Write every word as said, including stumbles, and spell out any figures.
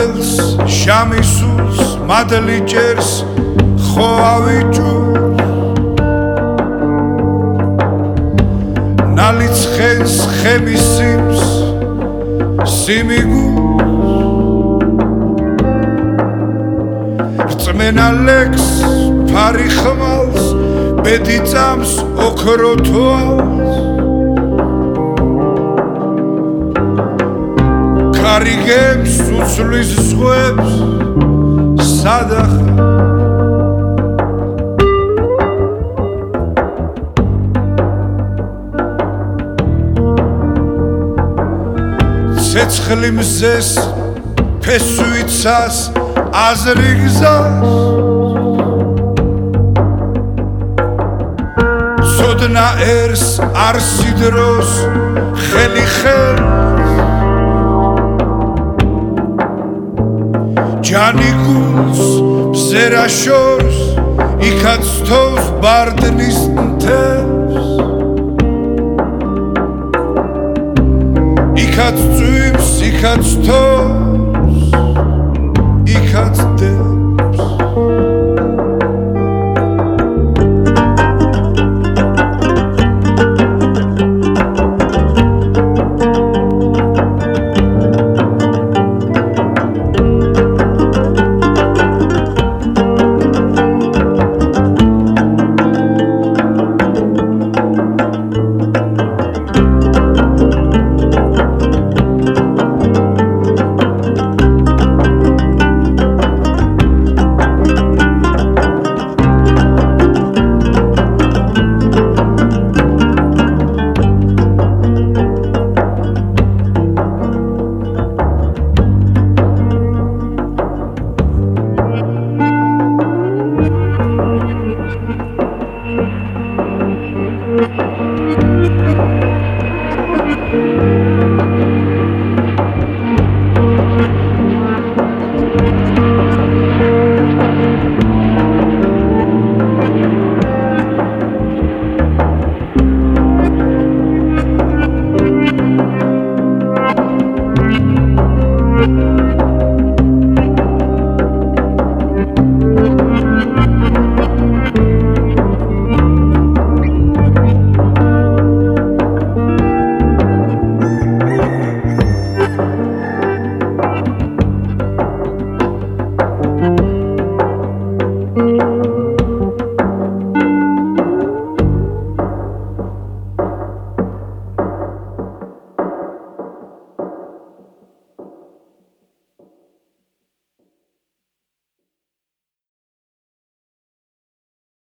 ველს შამისულს მადლი ჭერს ხო ავიჭურს ნალიცხენს ხემისიმს სიმიგულს რწმენა ლექს ფარი ხმალს ბედი წამს ოქრო თვალს კარიგებს უცვლის ზღვებს სადახარ ცეცხლი მზეს ფესვიცას აზრი გზას ცოდნა ერს არსი დროს ხელი ხელს ჯანი გულს მზერა შორს იქაც თოვს ბარდნის მთებს იქაც წვიმს იქაც თოვს იქაც დევს